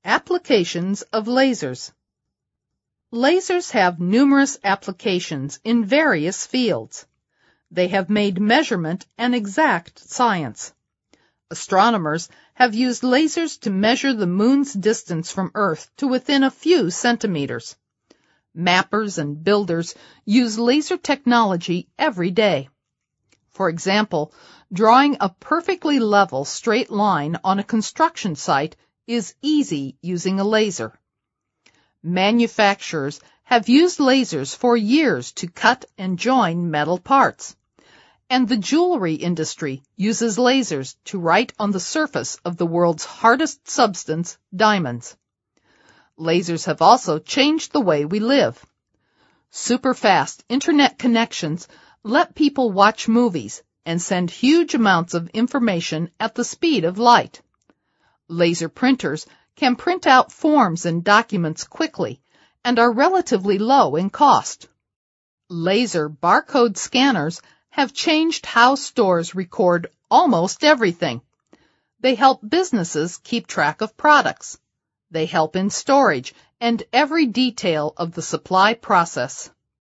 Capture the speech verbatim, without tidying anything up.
Applications of lasers. Lasers have numerous applications in various fields. They have made measurement an exact science. Astronomers have used lasers to measure the moon's distance from Earth to within a few centimeters. Mappers and builders use laser technology every day. For example, drawing a perfectly level straight line on a construction site is easy using a laser. Manufacturers have used lasers for years to cut and join metal parts. And the jewelry industry uses lasers to write on the surface of the world's hardest substance, diamonds. Lasers have also changed the way we live. Super-fast internet connections let people watch movies and send huge amounts of information at the speed of light. Laser printers can print out forms and documents quickly and are relatively low in cost. Laser barcode scanners have changed how stores record almost everything. They help businesses keep track of products. They help in storage and every detail of the supply process.